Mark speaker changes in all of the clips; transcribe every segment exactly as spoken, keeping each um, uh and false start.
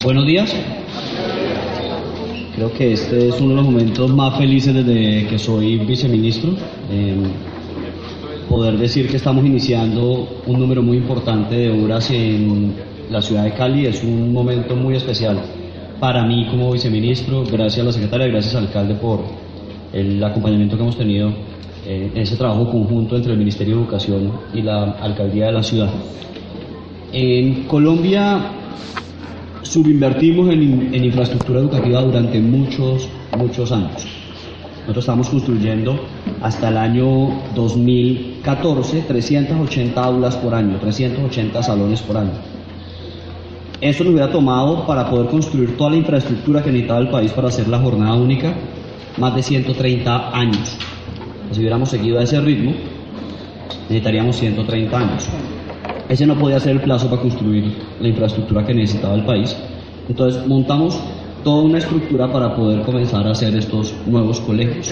Speaker 1: Buenos días. Creo que este es uno de los momentos más felices desde que soy viceministro. Eh, poder decir que estamos iniciando un número muy importante de obras en la ciudad de Cali es un momento muy especial para mí como viceministro. Gracias a la secretaria, gracias al alcalde por el acompañamiento que hemos tenido eh, en ese trabajo conjunto entre el Ministerio de Educación y la alcaldía de la ciudad. En Colombia subinvertimos en, en infraestructura educativa durante muchos, muchos años. Nosotros estamos construyendo hasta el año dos mil catorce trescientas ochenta aulas por año, trescientos ochenta salones por año. Esto nos hubiera tomado, para poder construir toda la infraestructura que necesitaba el país para hacer la jornada única, más de ciento treinta años. Si hubiéramos seguido a ese ritmo, necesitaríamos ciento treinta años. Ese no podía ser el plazo para construir la infraestructura que necesitaba el país. Entonces montamos toda una estructura para poder comenzar a hacer estos nuevos colegios.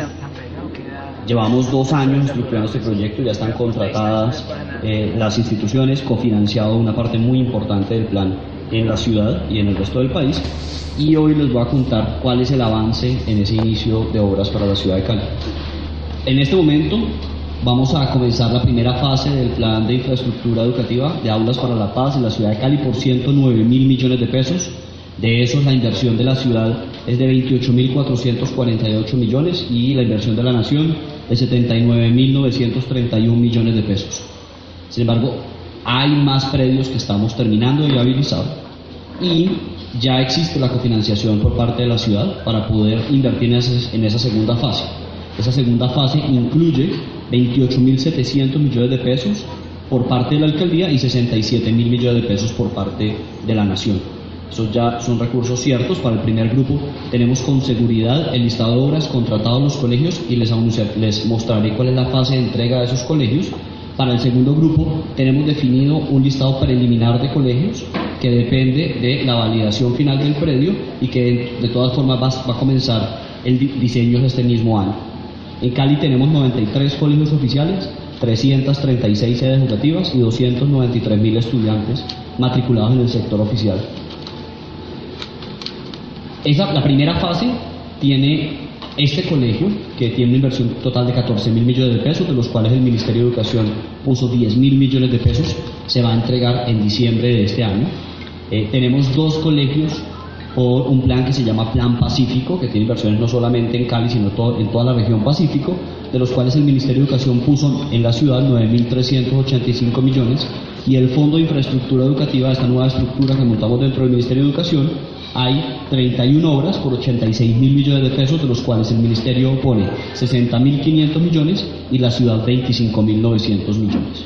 Speaker 1: Llevamos dos años estructurando este proyecto, ya están contratadas eh, las instituciones, cofinanciado una parte muy importante del plan en la ciudad y en el resto del país, y hoy les voy a contar cuál es el avance en ese inicio de obras para la ciudad de Cali. En este momento vamos a comenzar la primera fase del plan de infraestructura educativa de aulas para la paz en la ciudad de Cali por ciento nueve mil millones de pesos. De esos, la inversión de la ciudad es de veintiocho mil cuatrocientos cuarenta y ocho millones y la inversión de la nación de setenta y nueve mil novecientos treinta y uno millones de pesos. Sin embargo, hay más predios que estamos terminando de viabilizar y ya existe la cofinanciación por parte de la ciudad para poder invertir en esa, en esa segunda fase. Esa segunda fase incluye veintiocho mil setecientos millones de pesos por parte de la alcaldía y sesenta y siete mil millones de pesos por parte de la nación. Esos ya son recursos ciertos. Para el primer grupo tenemos con seguridad el listado de obras contratado en los colegios y les, anunciar, les mostraré cuál es la fase de entrega de esos colegios. Para el segundo grupo tenemos definido un listado preliminar de colegios que depende de la validación final del predio y que de todas formas va, va a comenzar el diseño de este mismo año. En Cali tenemos noventa y tres colegios oficiales, trescientas treinta y seis sedes educativas y doscientos noventa y tres mil estudiantes matriculados en el sector oficial. Esa, la primera fase tiene este colegio, que tiene una inversión total de catorce mil millones de pesos, de los cuales el Ministerio de Educación puso diez mil millones de pesos, se va a entregar en diciembre de este año. Eh, tenemos dos colegios por un plan que se llama Plan Pacífico, que tiene inversiones no solamente en Cali, sino todo, en toda la región Pacífico, de los cuales el Ministerio de Educación puso en la ciudad nueve mil trescientos ochenta y cinco millones, y el Fondo de Infraestructura Educativa, esta nueva estructura que montamos dentro del Ministerio de Educación, hay treinta y una obras por ochenta y seis mil millones de pesos, de los cuales el Ministerio pone sesenta mil quinientos millones y la ciudad veinticinco mil novecientos millones.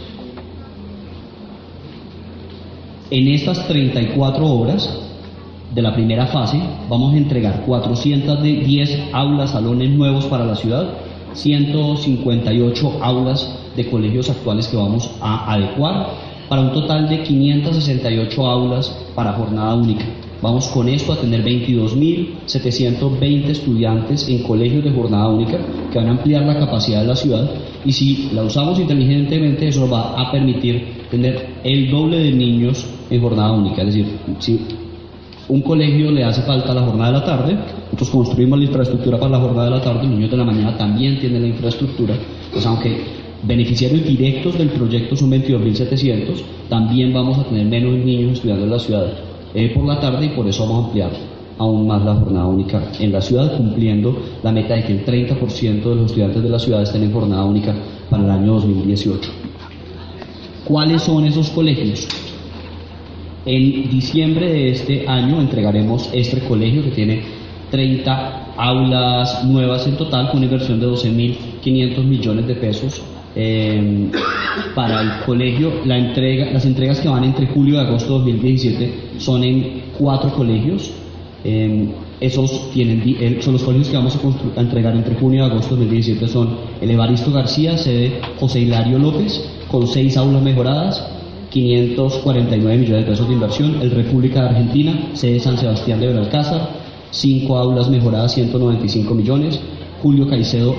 Speaker 1: En estas treinta y cuatro obras de la primera fase vamos a entregar cuatrocientas diez aulas, salones nuevos para la ciudad, ciento cincuenta y ocho aulas de colegios actuales que vamos a adecuar, para un total de quinientas sesenta y ocho aulas para jornada única. Vamos con esto a tener veintidós mil setecientos veinte estudiantes en colegios de jornada única que van a ampliar la capacidad de la ciudad, y si la usamos inteligentemente eso nos va a permitir tener el doble de niños en jornada única. Es decir, si un colegio le hace falta la jornada de la tarde, nosotros construimos la infraestructura para la jornada de la tarde, los niños de la mañana también tienen la infraestructura. Pues aunque beneficiarios directos del proyecto son veintidós mil setecientos, también vamos a tener menos niños estudiando en la ciudad eh, por la tarde, y por eso vamos a ampliar aún más la jornada única en la ciudad, cumpliendo la meta de que el treinta por ciento de los estudiantes de la ciudad estén en jornada única para el año dos mil dieciocho. ¿Cuáles son esos colegios? En diciembre de este año entregaremos este colegio que tiene treinta aulas nuevas en total, con una inversión de doce mil quinientos millones de pesos eh, para el colegio. La entrega, las entregas que van entre julio y agosto de dos mil diecisiete son en cuatro colegios. Eh, esos tienen, son los colegios que vamos a, a entregar entre junio y agosto de dos mil diecisiete son el Evaristo García, sede José Hilario López, con seis aulas mejoradas, quinientos cuarenta y nueve millones de pesos de inversión. El República de Argentina, sede San Sebastián de Benalcázar, cinco aulas mejoradas, ciento noventa y cinco millones. Julio Caicedo y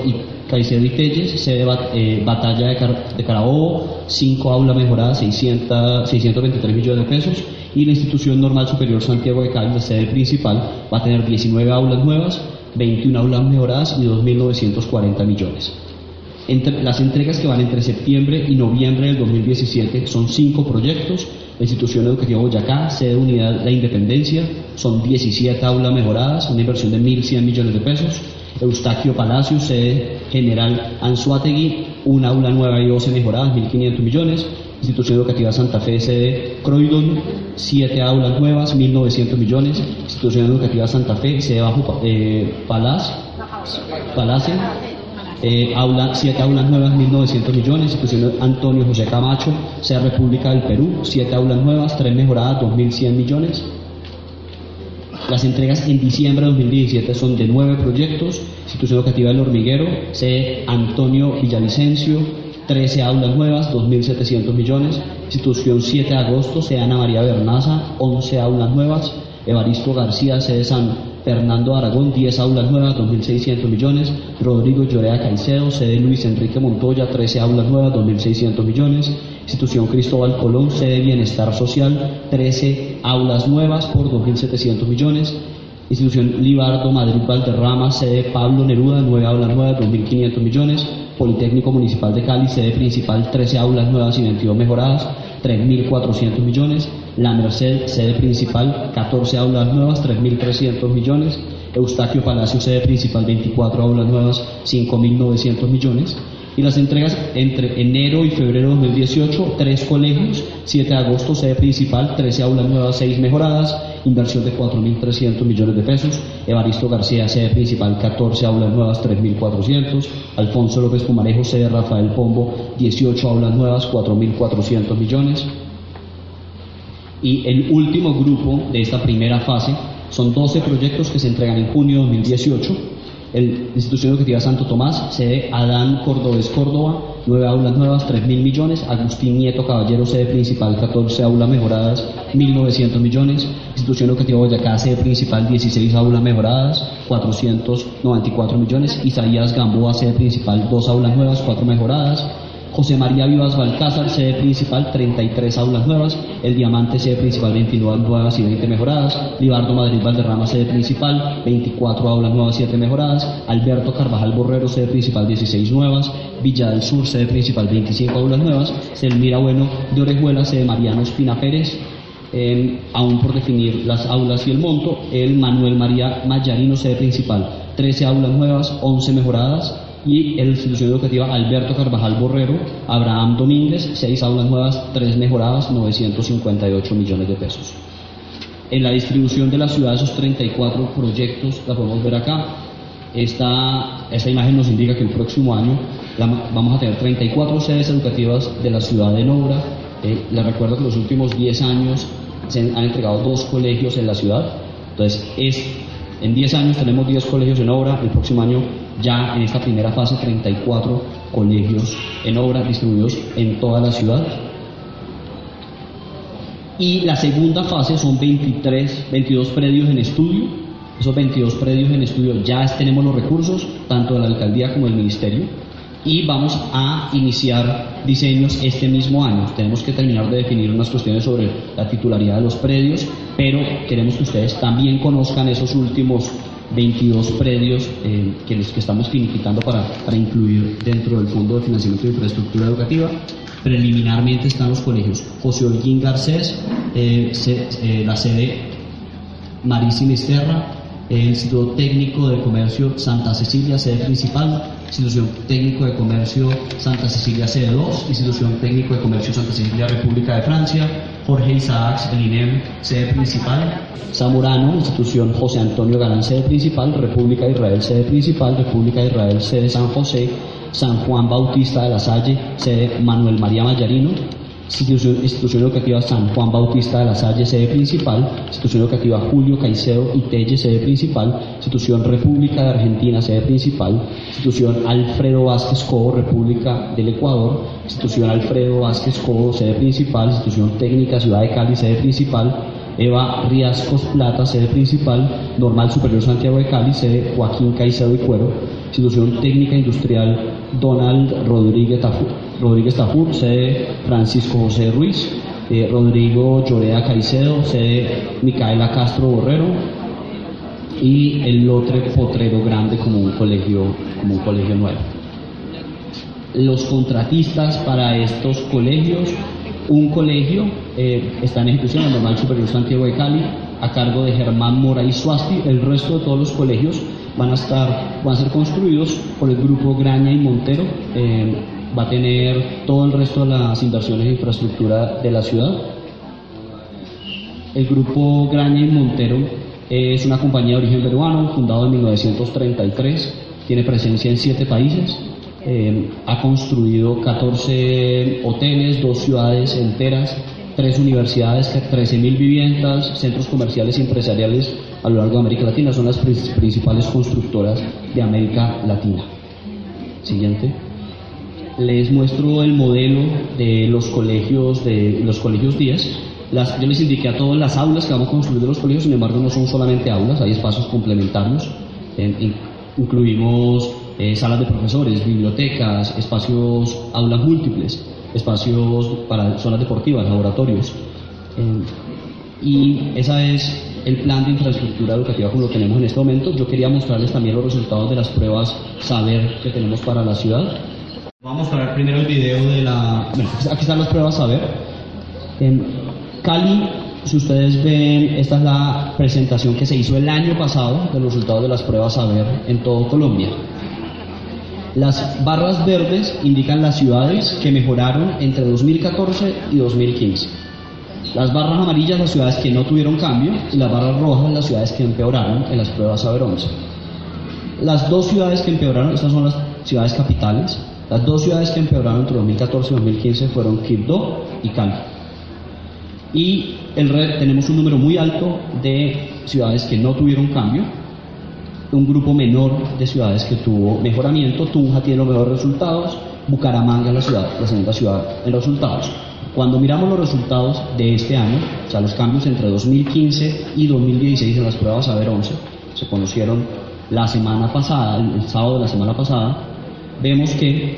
Speaker 1: Caicedo y Telles, sede Bat- eh, Batalla de, Car- de Carabobo, cinco aulas mejoradas, seiscientos, seiscientos veintitrés millones de pesos, y la Institución Normal Superior Santiago de Cali, la sede principal, va a tener diecinueve aulas nuevas, veintiuna aulas mejoradas y dos mil novecientos cuarenta millones. Entre, las entregas que van entre septiembre y noviembre del dos mil diecisiete son cinco proyectos. La Institución Educativa Boyacá, sede Unidad La Independencia, son diecisiete aulas mejoradas, una inversión de mil cien millones de pesos. Eustaquio Palacio, sede General Anzoátegui, una aula nueva y doce mejoradas, mil quinientos millones. Institución Educativa Santa Fe, sede Croydon, siete aulas nuevas, mil novecientos millones. Institución Educativa Santa Fe, sede Bajo eh, Palaz, Palacio, eh, aula, siete aulas nuevas, mil novecientos millones. Institución Antonio José Camacho, sede República del Perú, siete aulas nuevas, tres mejoradas, dos mil cien millones. Las entregas en diciembre de dos mil diecisiete son de nueve proyectos. Institución Educativa del Hormiguero, sede Antonio Villavicencio, trece aulas nuevas, dos mil setecientos millones. Institución siete de agosto, sede Ana María Bernaza, once aulas nuevas. Evaristo García, sede San Fernando de Aragón, diez aulas nuevas, dos mil seiscientos millones. Rodrigo Llorea Caicedo, sede Luis Enrique Montoya, trece aulas nuevas, dos mil seiscientos millones. Institución Cristóbal Colón, sede Bienestar Social, trece aulas nuevas por dos mil setecientos millones. Institución Libardo Madrid Valderrama, sede Pablo Neruda, nueve aulas nuevas, dos mil quinientos millones. Politécnico Municipal de Cali, sede principal, trece aulas nuevas y veintidós mejoradas, tres mil cuatrocientos millones. La Merced, sede principal, catorce aulas nuevas, tres mil trescientos millones. Eustaquio Palacio, sede principal, veinticuatro aulas nuevas, cinco mil novecientos millones. Y las entregas entre enero y febrero de dos mil dieciocho, tres colegios, siete de agosto, sede principal, trece aulas nuevas, seis mejoradas, inversión de cuatro mil trescientos millones de pesos. Evaristo García, sede principal, catorce aulas nuevas, tres mil cuatrocientos. Alfonso López Pumarejo, sede Rafael Pombo, dieciocho aulas nuevas, cuatro mil cuatrocientos millones. Y el último grupo de esta primera fase son doce proyectos que se entregan en junio de dos mil dieciocho. El Institución Educativa Santo Tomás, sede Adán Cordobés Córdoba, nueve aulas nuevas, tres mil millones. Agustín Nieto Caballero, sede principal, catorce aulas mejoradas, mil novecientos millones. Institución Educativa Boyacá, sede principal, dieciséis aulas mejoradas, cuatrocientos noventa y cuatro millones. Isaías Gamboa, sede principal, dos aulas nuevas, cuatro mejoradas. José María Vivas Balcázar, sede principal, treinta y tres aulas nuevas. El Diamante, sede principal, veintinueve nuevas y veinte mejoradas. Libardo Madrid Valderrama, sede principal, veinticuatro aulas nuevas, siete mejoradas. Alberto Carvajal Borrero, sede principal, dieciséis nuevas. Villa del Sur, sede principal, veinticinco aulas nuevas. Selmira Bueno de Orejuela, sede Mariano Espina Pérez, eh, aún por definir las aulas y el monto. El Manuel María Mayarino, sede principal, trece aulas nuevas, once mejoradas. Y en la Institución Educativa Alberto Carvajal Borrero, Abraham Domínguez, seis aulas nuevas, tres mejoradas, novecientos cincuenta y ocho millones de pesos. En la distribución de la ciudad, esos treinta y cuatro proyectos, la podemos ver acá. Esta, esta imagen nos indica que el próximo año la, vamos a tener treinta y cuatro sedes educativas de la ciudad en obra. Eh, les recuerdo que los últimos diez años se han entregado dos colegios en la ciudad. Entonces, es, en diez años tenemos diez colegios en obra. El próximo año, ya en esta primera fase, treinta y cuatro colegios en obra distribuidos en toda la ciudad. Y la segunda fase son veintitrés, veintidós predios en estudio. Esos veintidós predios en estudio ya tenemos los recursos, tanto de la alcaldía como del ministerio, y vamos a iniciar diseños este mismo año. Tenemos que terminar de definir unas cuestiones sobre la titularidad de los predios, pero queremos que ustedes también conozcan esos últimos veintidós predios eh, que, les, que estamos finiquitando para, para incluir dentro del Fondo de Financiamiento de Infraestructura Educativa. Preliminarmente están los colegios José Holguín Garcés, eh, se, eh, la sede Marí Sinisterra, el Instituto Técnico de Comercio Santa Cecilia, sede principal, Institución Técnico de Comercio Santa Cecilia, sede dos, Institución Técnico de Comercio Santa Cecilia, República de Francia, Jorge Isaacs, el I N E M, sede principal, Zamorano, Institución José Antonio Galán, sede principal, República de Israel, sede principal, República de Israel, sede San José, San Juan Bautista de la Salle, sede Manuel María Mayarino, Institución, Institución Educativa San Juan Bautista de la Salle, sede principal, Institución Educativa Julio Caicedo y Telle, sede principal, Institución República de Argentina, sede principal, Institución Alfredo Vázquez Cobo, República del Ecuador, Institución Alfredo Vázquez Cobo, sede principal, Institución Técnica Ciudad de Cali, sede principal, Eva Riascos Plata, sede principal, Normal Superior Santiago de Cali, sede Joaquín Caicedo y Cuero, Institución Técnica Industrial Donald Rodríguez Tafur, Rodríguez Tafur, sede Francisco José Ruiz, eh, Rodrigo Llorea Caicedo, sede Micaela Castro Borrero, y el Lotre Potrero Grande como un colegio, como un colegio nuevo. Los contratistas para estos colegios: un colegio eh, está en ejecución, el Normal Superior Santiago de Cali, a cargo de Germán Mora y Suasti. El resto de todos los colegios van a estar, van a ser construidos por el grupo Graña y Montero. Eh, va a tener todo el resto de las inversiones de infraestructura de la ciudad. El grupo Graña y Montero es una compañía de origen peruano, fundado en mil novecientos treinta y tres, tiene presencia en siete países. Eh, ha construido catorce hoteles, dos ciudades enteras, tres universidades, trece mil viviendas, centros comerciales y empresariales a lo largo de América Latina. Son las principales constructoras de América Latina. Siguiente. Les muestro el modelo de los colegios de los colegios diez. Las, yo les indiqué a todas las aulas que vamos a construir de los colegios, sin embargo no son solamente aulas, hay espacios complementarios. Eh, in, incluimos Eh, salas de profesores, bibliotecas, espacios, aulas múltiples, espacios para zonas deportivas, laboratorios. Eh, y ese es el plan de infraestructura educativa como lo tenemos en este momento. Yo quería mostrarles también los resultados de las pruebas Saber que tenemos para la ciudad. Voy a mostrar primero el video de la... Bueno, aquí están las pruebas Saber. En Cali, si ustedes ven, esta es la presentación que se hizo el año pasado de los resultados de las pruebas Saber en todo Colombia. Las barras verdes indican las ciudades que mejoraron entre dos mil catorce y dos mil quince. Las barras amarillas, las ciudades que no tuvieron cambio, y las barras rojas, las ciudades que empeoraron en las pruebas Saber once. Las dos ciudades que empeoraron, estas son las ciudades capitales, las dos ciudades que empeoraron entre dos mil catorce y dos mil quince fueron Quibdó y Cali. Y el red, tenemos un número muy alto de ciudades que no tuvieron cambio, un grupo menor de ciudades que tuvo mejoramiento. Tunja tiene los mejores resultados, Bucaramanga es la ciudad, la segunda ciudad en resultados. Cuando miramos los resultados de este año, o sea, los cambios entre dos mil quince y dos mil dieciséis en las pruebas Saber once, se conocieron la semana pasada, el sábado de la semana pasada, vemos que,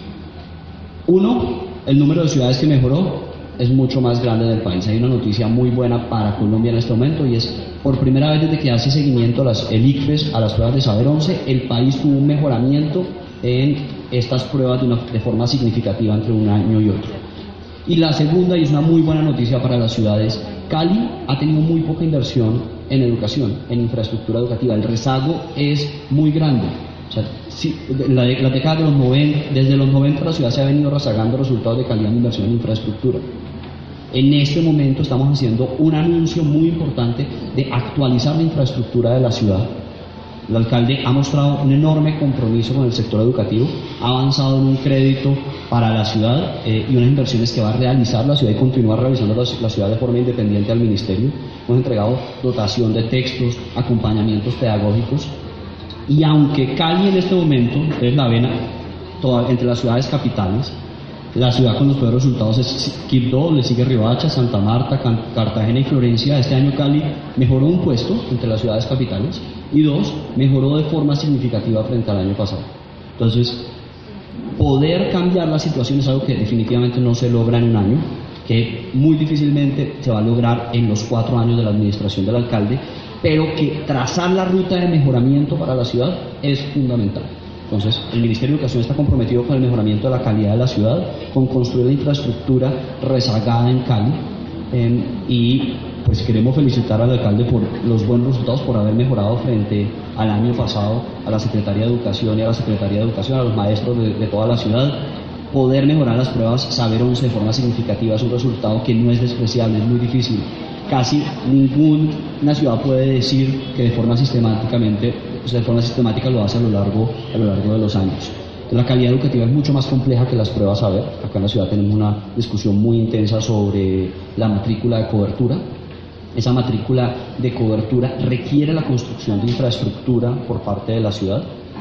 Speaker 1: uno, el número de ciudades que mejoró es mucho más grande del país. Hay una noticia muy buena para Colombia en este momento, y es, por primera vez desde que hace seguimiento las, el ICFES a las pruebas de Saber once, el país tuvo un mejoramiento en estas pruebas de, una, de forma significativa entre un año y otro. Y la segunda, y es una muy buena noticia para las ciudades, Cali ha tenido muy poca inversión en educación, en infraestructura educativa. El rezago es muy grande. O sea, si, la, la década de los noventa, desde los noventa la ciudad se ha venido rezagando resultados de calidad de inversión en infraestructura. En este momento estamos haciendo un anuncio muy importante de actualizar la infraestructura de la ciudad. El alcalde ha mostrado un enorme compromiso con el sector educativo, ha avanzado en un crédito para la ciudad eh, y unas inversiones que va a realizar la ciudad y continuar realizando la, la ciudad de forma independiente al ministerio. Hemos entregado dotación de textos, acompañamientos pedagógicos, y aunque Cali en este momento, ustedes la ven toda, entre las ciudades capitales, la ciudad con los peores resultados es Quibdó, le sigue Riohacha, Santa Marta, Can Cartagena y Florencia. Este año Cali mejoró un puesto entre las ciudades capitales, y dos, mejoró de forma significativa frente al año pasado. Entonces, poder cambiar la situación es algo que definitivamente no se logra en un año, que muy difícilmente se va a lograr en los cuatro años de la administración del alcalde, pero que trazar la ruta de mejoramiento para la ciudad es fundamental. Entonces, el Ministerio de Educación está comprometido con el mejoramiento de la calidad de la ciudad, con construir la infraestructura rezagada en Cali, eh, y pues queremos felicitar al alcalde por los buenos resultados, por haber mejorado frente al año pasado, a la Secretaría de Educación y a la Secretaría de Educación, a los maestros de, de toda la ciudad. Poder mejorar las pruebas Saber once de forma significativa es un resultado que no es despreciable, es muy difícil. Casi ninguna ciudad puede decir que de forma sistemáticamente, o sea, de forma sistemática lo hace a lo largo, a lo largo de los años. Entonces, la calidad educativa es mucho más compleja que las pruebas Saber. Acá en la ciudad tenemos una discusión muy intensa sobre la matrícula de cobertura. Esa matrícula de cobertura requiere la construcción de infraestructura por parte de la ciudad,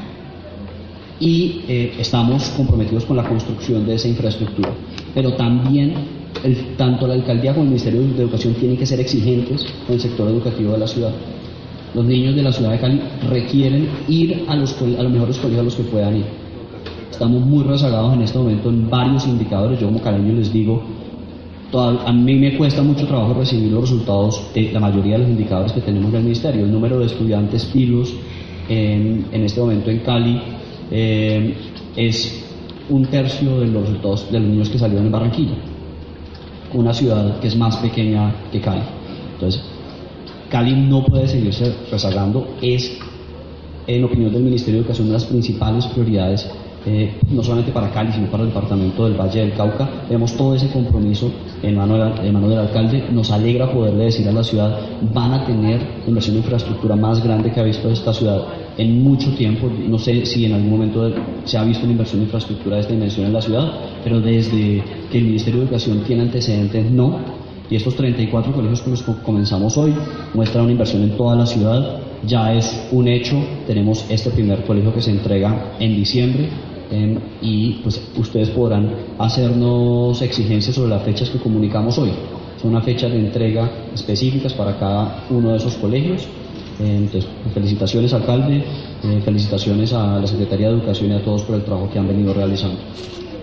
Speaker 1: y eh, estamos comprometidos con la construcción de esa infraestructura, pero también el, tanto la alcaldía como el Ministerio de Educación tienen que ser exigentes con el sector educativo de la ciudad. Los niños de la ciudad de Cali requieren ir a los, a los mejores colegios a los que puedan ir. Estamos muy rezagados en este momento en varios indicadores. Yo como caleño les digo, toda, a mí me cuesta mucho trabajo recibir los resultados de la mayoría de los indicadores que tenemos en el ministerio. El número de estudiantes pilos en, en este momento en Cali eh, es un tercio de los resultados de los niños que salieron en Barranquilla, una ciudad que es más pequeña que Cali. Entonces, Cali no puede seguirse rezagando. Es, en opinión del Ministerio de Educación, una de las principales prioridades, eh, no solamente para Cali, sino para el departamento del Valle del Cauca. Tenemos todo ese compromiso en mano, de, en mano del alcalde. Nos alegra poderle decir a la ciudad, van a tener inversión en infraestructura más grande que ha visto esta ciudad en mucho tiempo. No sé si en algún momento se ha visto una inversión en infraestructura de esta dimensión en la ciudad, pero desde que el Ministerio de Educación tiene antecedentes, no. Y estos treinta y cuatro colegios con los que comenzamos hoy muestran una inversión en toda la ciudad. Ya es un hecho. Tenemos este primer colegio que se entrega en diciembre. Eh, y pues ustedes podrán hacernos exigencias sobre las fechas que comunicamos hoy. Son unas fechas de entrega específicas para cada uno de esos colegios. Eh, entonces, felicitaciones, alcalde, eh, felicitaciones a la Secretaría de Educación y a todos por el trabajo que han venido realizando.